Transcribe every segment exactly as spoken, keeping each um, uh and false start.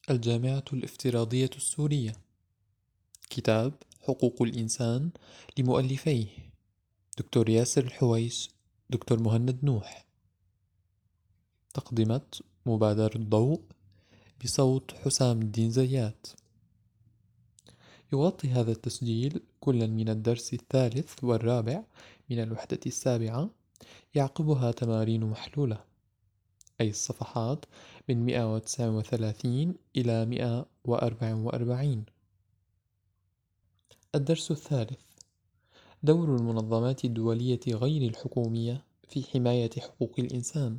الجامعة الافتراضية السورية. كتاب حقوق الإنسان لمؤلفيه دكتور ياسر الحويش، دكتور مهند نوح. تقدمة مبادرة الضوء بصوت حسام الدين زيات. يغطي هذا التسجيل كلا من الدرس الثالث والرابع من الوحدة السابعة، يعقبها تمارين محلولة، أي الصفحات من مئة وتسعة وثلاثين إلى مئة وأربعة وأربعين. الدرس الثالث: دور المنظمات الدولية غير الحكومية في حماية حقوق الإنسان.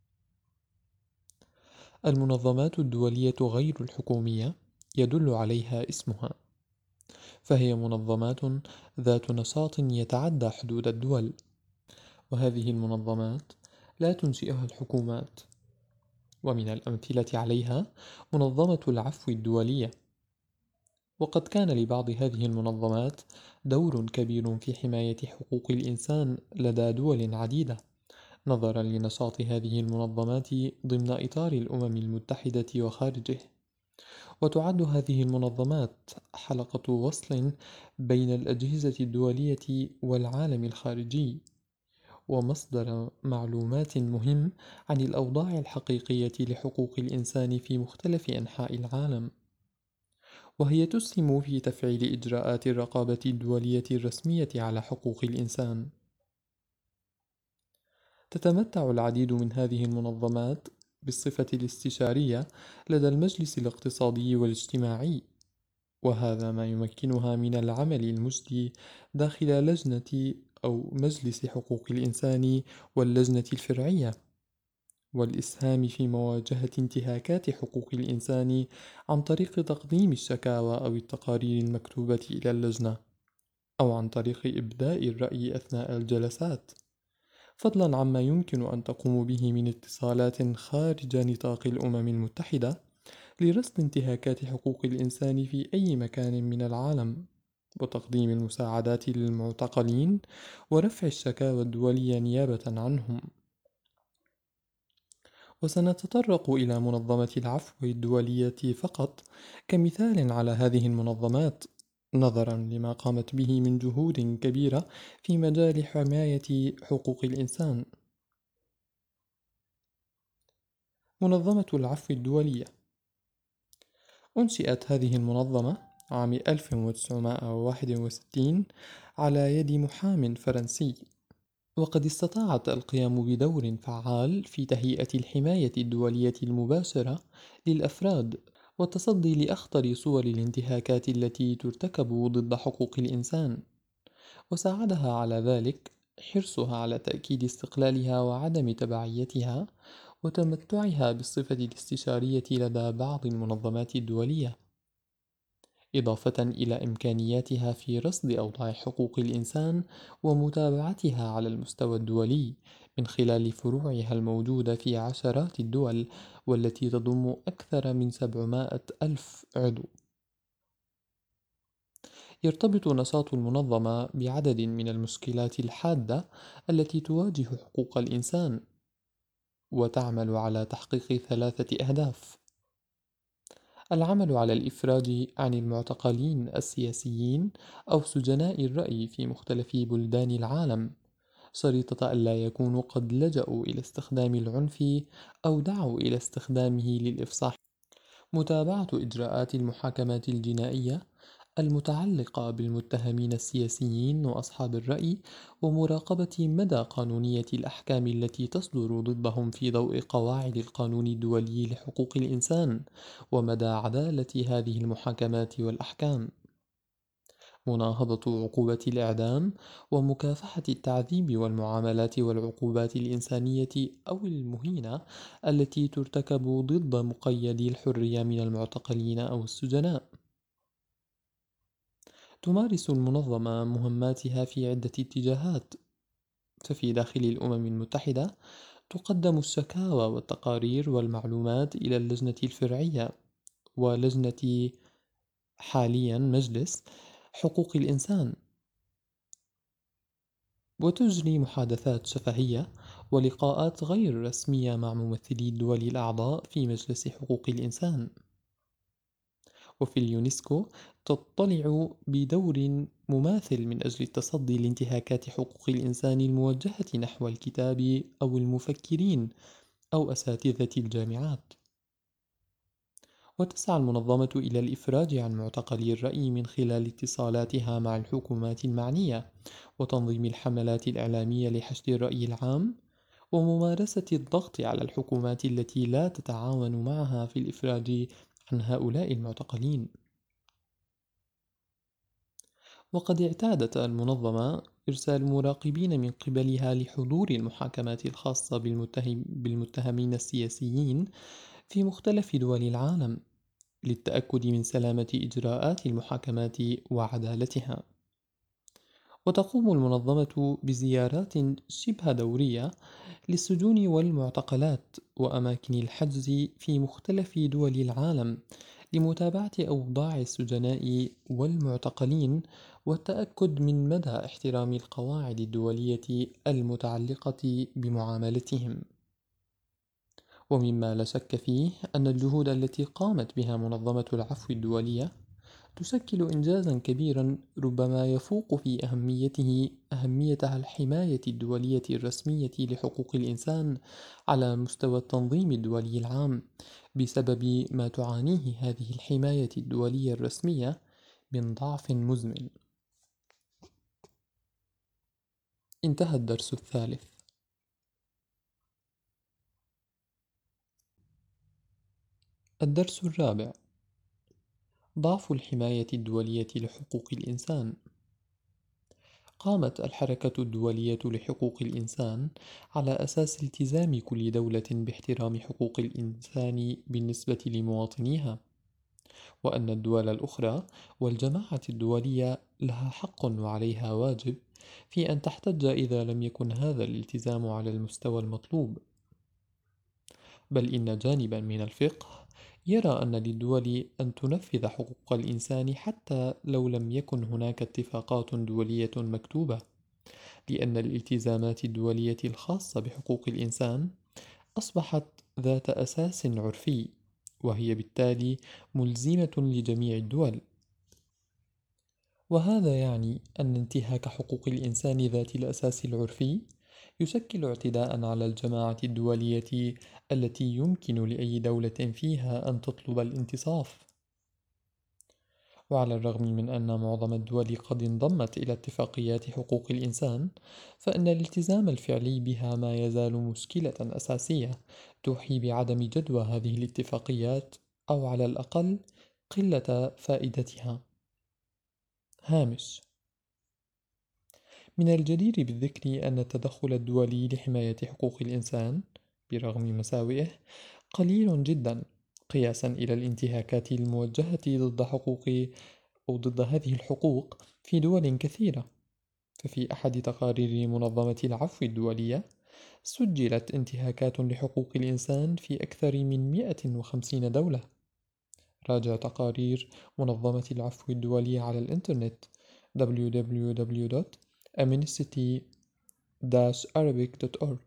المنظمات الدولية غير الحكومية يدل عليها اسمها، فهي منظمات ذات نشاط يتعدى حدود الدول، وهذه المنظمات لا تنشئها الحكومات. ومن الأمثلة عليها منظمة العفو الدولية، وقد كان لبعض هذه المنظمات دور كبير في حماية حقوق الإنسان لدى دول عديدة، نظرا لنشاط هذه المنظمات ضمن إطار الأمم المتحدة وخارجه. وتعد هذه المنظمات حلقة وصل بين الأجهزة الدولية والعالم الخارجي، ومصدر معلومات مهم عن الأوضاع الحقيقية لحقوق الإنسان في مختلف أنحاء العالم. وهي تسهم في تفعيل إجراءات الرقابة الدولية الرسمية على حقوق الإنسان. تتمتع العديد من هذه المنظمات بالصفة الاستشارية لدى المجلس الاقتصادي والاجتماعي، وهذا ما يمكنها من العمل المجدي داخل لجنة أو مجلس حقوق الإنسان واللجنة الفرعية، والإسهام في مواجهة انتهاكات حقوق الإنسان عن طريق تقديم الشكاوى أو التقارير المكتوبة إلى اللجنة، أو عن طريق إبداء الرأي أثناء الجلسات، فضلا عما يمكن أن تقوم به من اتصالات خارج نطاق الأمم المتحدة لرصد انتهاكات حقوق الإنسان في أي مكان من العالم، وتقديم المساعدات للمعتقلين ورفع الشكاوى الدولية نيابة عنهم. وسنتطرق إلى منظمة العفو الدولية فقط كمثال على هذه المنظمات، نظرا لما قامت به من جهود كبيرة في مجال حماية حقوق الإنسان. منظمة العفو الدولية أنشئت هذه المنظمة عام ألف وتسعمائة وواحد وستين على يد محام فرنسي، وقد استطاعت القيام بدور فعال في تهيئة الحماية الدولية المباشرة للأفراد والتصدي لأخطر صور الانتهاكات التي ترتكب ضد حقوق الإنسان. وساعدها على ذلك حرصها على تأكيد استقلالها وعدم تبعيتها، وتمتعها بالصفة الاستشارية لدى بعض المنظمات الدولية، إضافة إلى إمكانياتها في رصد أوضاع حقوق الإنسان ومتابعتها على المستوى الدولي من خلال فروعها الموجودة في عشرات الدول، والتي تضم أكثر من سبعمائة ألف عضو. يرتبط نشاط المنظمة بعدد من المشكلات الحادة التي تواجه حقوق الإنسان، وتعمل على تحقيق ثلاثة أهداف: العمل على الإفراج عن المعتقلين السياسيين أو سجناء الرأي في مختلف بلدان العالم، شريطة ألا يكونوا قد لجأوا إلى استخدام العنف أو دعوا إلى استخدامه للإفصاح. متابعة إجراءات المحاكمات الجنائية المتعلقة بالمتهمين السياسيين وأصحاب الرأي، ومراقبة مدى قانونية الأحكام التي تصدر ضدهم في ضوء قواعد القانون الدولي لحقوق الإنسان، ومدى عدالة هذه المحاكمات والأحكام. مناهضة عقوبة الإعدام ومكافحة التعذيب والمعاملات والعقوبات الإنسانية أو المهينة التي ترتكب ضد مقيدي الحرية من المعتقلين أو السجناء. تمارس المنظمة مهماتها في عدة اتجاهات، ففي داخل الأمم المتحدة تقدم الشكاوى والتقارير والمعلومات إلى اللجنة الفرعية ولجنة حاليا مجلس حقوق الإنسان، وتجري محادثات شفهية ولقاءات غير رسمية مع ممثلي الدول الأعضاء في مجلس حقوق الإنسان. وفي اليونسكو تطلع بدور مماثل من أجل التصدي لانتهاكات حقوق الإنسان الموجهة نحو الكتاب أو المفكرين أو أساتذة الجامعات. وتسعى المنظمة إلى الإفراج عن معتقلي الرأي من خلال اتصالاتها مع الحكومات المعنية، وتنظيم الحملات الإعلامية لحشد الرأي العام، وممارسة الضغط على الحكومات التي لا تتعاون معها في الإفراج عن هؤلاء المعتقلين. وقد اعتادت المنظمة إرسال مراقبين من قبلها لحضور المحاكمات الخاصة بالمتهم بالمتهمين السياسيين في مختلف دول العالم، للتأكد من سلامة إجراءات المحاكمات وعدالتها. وتقوم المنظمة بزيارات شبه دورية للسجون والمعتقلات وأماكن الحجز في مختلف دول العالم، لمتابعة أوضاع السجناء والمعتقلين والتأكد من مدى احترام القواعد الدولية المتعلقة بمعاملتهم. ومما لا شك فيه أن الجهود التي قامت بها منظمة العفو الدولية تشكل إنجازا كبيرا ربما يفوق في أهميته أهميتها الحماية الدولية الرسمية لحقوق الإنسان على مستوى التنظيم الدولي العام، بسبب ما تعانيه هذه الحماية الدولية الرسمية من ضعف مزمن. انتهى الدرس الثالث. الدرس الرابع: ضعف الحماية الدولية لحقوق الإنسان. قامت الحركة الدولية لحقوق الإنسان على أساس التزام كل دولة باحترام حقوق الإنسان بالنسبة لمواطنيها، وأن الدول الأخرى والجماعة الدولية لها حق وعليها واجب في أن تحتج إذا لم يكن هذا الالتزام على المستوى المطلوب. بل إن جانبا من الفقه يرى أن للدول أن تنفذ حقوق الإنسان حتى لو لم يكن هناك اتفاقات دولية مكتوبة، لأن الالتزامات الدولية الخاصة بحقوق الإنسان أصبحت ذات أساس عرفي، وهي بالتالي ملزمة لجميع الدول. وهذا يعني أن انتهاك حقوق الإنسان ذات الأساس العرفي يشكل اعتداء على الجماعة الدولية التي يمكن لأي دولة فيها أن تطلب الانتصاف. وعلى الرغم من أن معظم الدول قد انضمت إلى اتفاقيات حقوق الإنسان، فإن الالتزام الفعلي بها ما يزال مشكلة أساسية توحي بعدم جدوى هذه الاتفاقيات، أو على الأقل قلة فائدتها. هامش: من الجدير بالذكر أن التدخل الدولي لحماية حقوق الإنسان برغم مساوئه قليل جدا قياسا إلى الانتهاكات الموجهة ضد حقوق أو ضد هذه الحقوق في دول كثيرة. ففي أحد تقارير منظمة العفو الدولية سجلت انتهاكات لحقوق الإنسان في أكثر من مئة وخمسين دولة. راجع تقارير منظمة العفو الدولية على الإنترنت دبليو دبليو دبليو دوت amnesty dash arabic دوت أورج.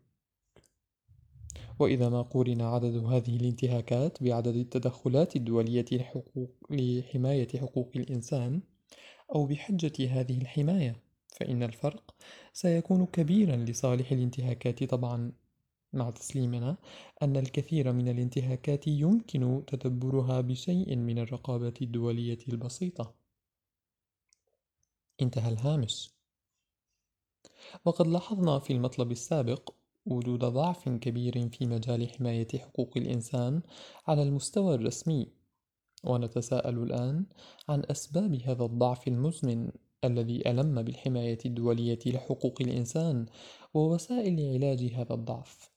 وإذا ما قورن عدد هذه الانتهاكات بعدد التدخلات الدولية لحقوق لحماية حقوق الإنسان أو بحجة هذه الحماية، فإن الفرق سيكون كبيرا لصالح الانتهاكات طبعا، مع تسليمنا أن الكثير من الانتهاكات يمكن تدبرها بشيء من الرقابة الدولية البسيطة. انتهى الهامش. وقد لاحظنا في المطلب السابق وجود ضعف كبير في مجال حماية حقوق الإنسان على المستوى الرسمي، ونتساءل الآن عن أسباب هذا الضعف المزمن الذي ألم بالحماية الدولية لحقوق الإنسان ووسائل علاج هذا الضعف.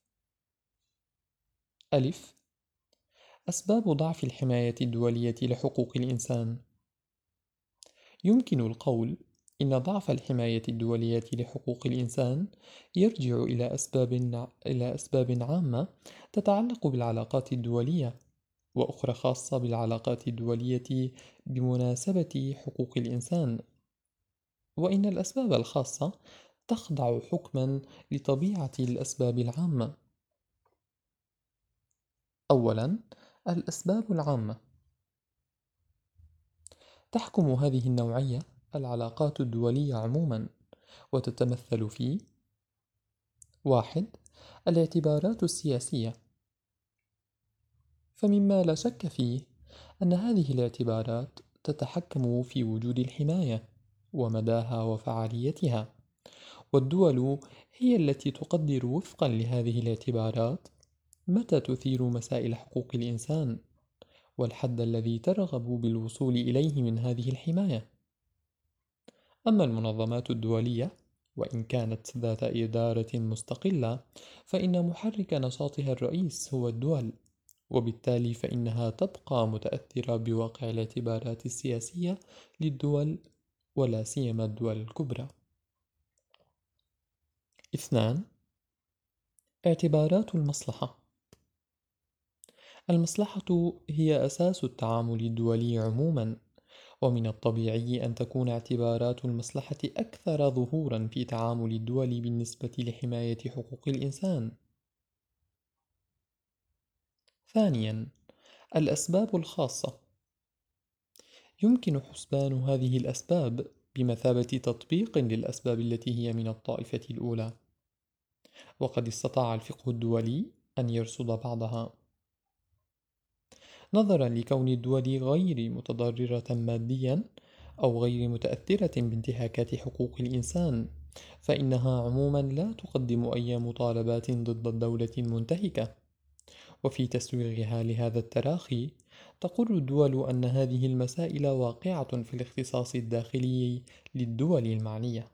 ألف: أسباب ضعف الحماية الدولية لحقوق الإنسان. يمكن القول إن ضعف الحماية الدولية لحقوق الإنسان يرجع إلى أسباب إلى أسباب عامة تتعلق بالعلاقات الدولية، وأخرى خاصة بالعلاقات الدولية بمناسبة حقوق الإنسان. وإن الأسباب الخاصة تخضع حكما لطبيعة الأسباب العامة. أولا، الأسباب العامة. تحكم هذه النوعية العلاقات الدولية عموما، وتتمثل في: واحد. الاعتبارات السياسية، فمما لا شك فيه أن هذه الاعتبارات تتحكم في وجود الحماية ومداها وفعاليتها، والدول هي التي تقدر وفقا لهذه الاعتبارات متى تثير مسائل حقوق الإنسان والحد الذي ترغب بالوصول إليه من هذه الحماية. أما المنظمات الدولية وإن كانت ذات إدارة مستقلة، فإن محرك نشاطها الرئيس هو الدول، وبالتالي فإنها تبقى متأثرة بواقع الاعتبارات السياسية للدول، ولا سيما الدول الكبرى. اثنان. اعتبارات المصلحة. المصلحة هي أساس التعامل الدولي عموما، ومن الطبيعي أن تكون اعتبارات المصلحة أكثر ظهورا في تعامل الدول بالنسبة لحماية حقوق الإنسان. ثانيا، الأسباب الخاصة. يمكن حسبان هذه الأسباب بمثابة تطبيق للأسباب التي هي من الطائفة الأولى، وقد استطاع الفقه الدولي أن يرصد بعضها. نظرا لكون الدول غير متضررة ماديا أو غير متأثرة بانتهاكات حقوق الإنسان، فإنها عموما لا تقدم أي مطالبات ضد الدولة المنتهكة، وفي تسويغها لهذا التراخي تقر الدول أن هذه المسائل واقعة في الاختصاص الداخلي للدول المعنية.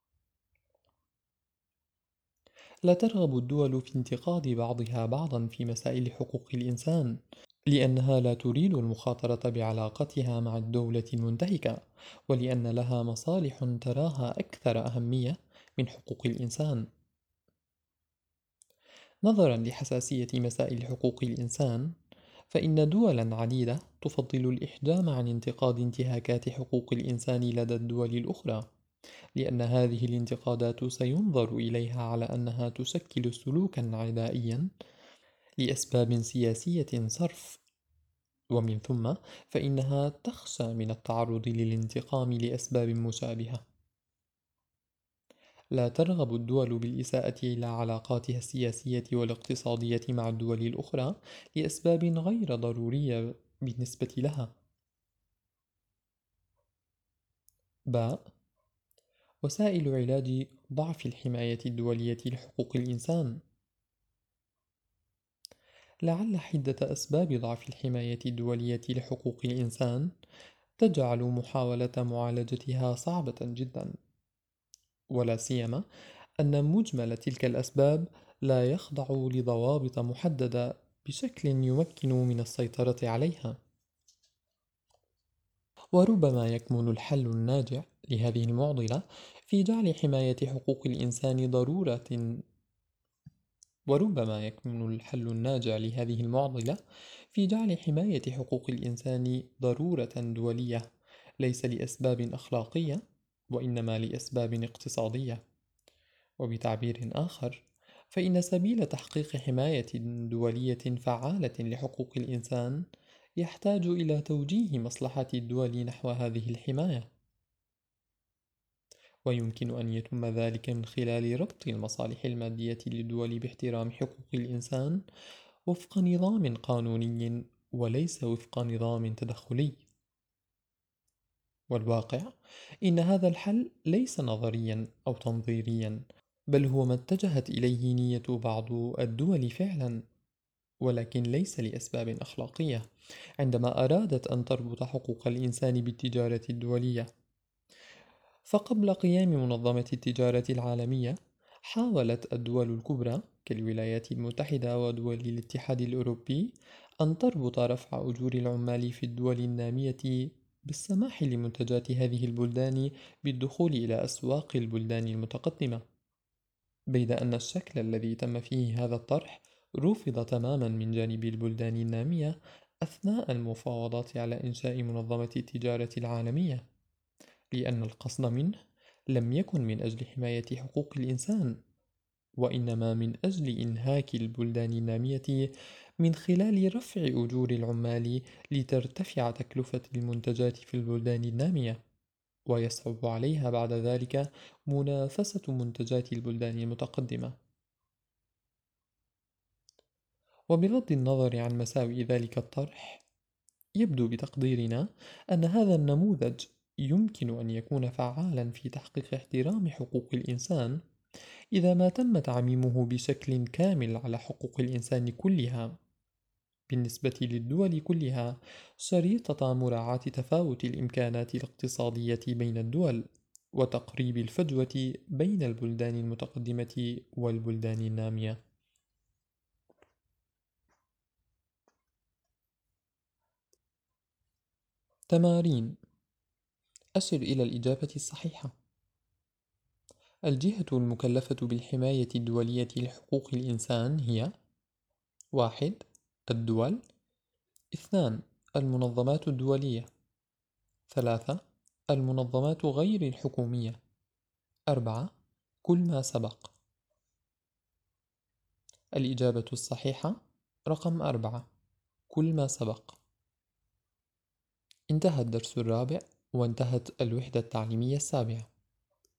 لا ترغب الدول في انتقاد بعضها بعضا في مسائل حقوق الإنسان، لأنها لا تريد المخاطرة بعلاقتها مع الدولة المنتهكة، ولأن لها مصالح تراها أكثر أهمية من حقوق الإنسان. نظرا لحساسية مسائل حقوق الإنسان، فإن دولا عديدة تفضل الإحجام عن انتقاد انتهاكات حقوق الإنسان لدى الدول الأخرى، لأن هذه الانتقادات سينظر إليها على أنها تشكل سلوكا عدائيا لأسباب سياسية صرف، ومن ثم فإنها تخشى من التعرض للانتقام لأسباب مشابهة. لا ترغب الدول بالإساءة إلى علاقاتها السياسية والاقتصادية مع الدول الأخرى لأسباب غير ضرورية بالنسبة لها. باء. وسائل علاج ضعف الحماية الدولية لحقوق الإنسان. لعل حدة أسباب ضعف الحماية الدولية لحقوق الإنسان تجعل محاولة معالجتها صعبة جدا، ولا سيما أن مجمل تلك الأسباب لا يخضع لضوابط محددة بشكل يمكن من السيطرة عليها. وربما يكمن الحل الناجع لهذه المعضلة في جعل حماية حقوق الإنسان ضرورة وربما يكمن الحل الناجع لهذه المعضلة في جعل حماية حقوق الإنسان ضرورة دولية، ليس لأسباب أخلاقية وإنما لأسباب اقتصادية. وبتعبير آخر، فإن سبيل تحقيق حماية دولية فعالة لحقوق الإنسان يحتاج إلى توجيه مصلحة الدول نحو هذه الحماية، ويمكن أن يتم ذلك من خلال ربط المصالح المادية للدول باحترام حقوق الإنسان وفق نظام قانوني وليس وفق نظام تدخلي. والواقع إن هذا الحل ليس نظريا أو تنظيريا، بل هو ما اتجهت إليه نية بعض الدول فعلا، ولكن ليس لأسباب أخلاقية، عندما أرادت أن تربط حقوق الإنسان بالتجارة الدولية. فقبل قيام منظمة التجارة العالمية، حاولت الدول الكبرى كالولايات المتحدة ودول الاتحاد الأوروبي أن تربط رفع أجور العمال في الدول النامية بالسماح لمنتجات هذه البلدان بالدخول إلى أسواق البلدان المتقدمة، بيد أن الشكل الذي تم فيه هذا الطرح رفض تماما من جانب البلدان النامية أثناء المفاوضات على إنشاء منظمة التجارة العالمية، لأن القصد منه لم يكن من أجل حماية حقوق الإنسان، وإنما من أجل إنهاك البلدان النامية من خلال رفع أجور العمال لترتفع تكلفة المنتجات في البلدان النامية، ويصعب عليها بعد ذلك منافسة منتجات البلدان المتقدمة. وبغض النظر عن مساوئ ذلك الطرح، يبدو بتقديرنا أن هذا النموذج يمكن أن يكون فعالا في تحقيق احترام حقوق الإنسان إذا ما تم تعميمه بشكل كامل على حقوق الإنسان كلها. بالنسبة للدول كلها، شريطة مراعاة تفاوت الإمكانات الاقتصادية بين الدول، وتقريب الفجوة بين البلدان المتقدمة والبلدان النامية. تمارين: أشر إلى الإجابة الصحيحة. الجهة المكلفة بالحماية الدولية لحقوق الإنسان هي: واحد. الدول. اثنان. المنظمات الدولية. ثلاثة. المنظمات غير الحكومية. أربعة. كل ما سبق. الإجابة الصحيحة رقم أربعة، كل ما سبق. انتهى الدرس الرابع، وانتهت الوحدة التعليمية السابعة.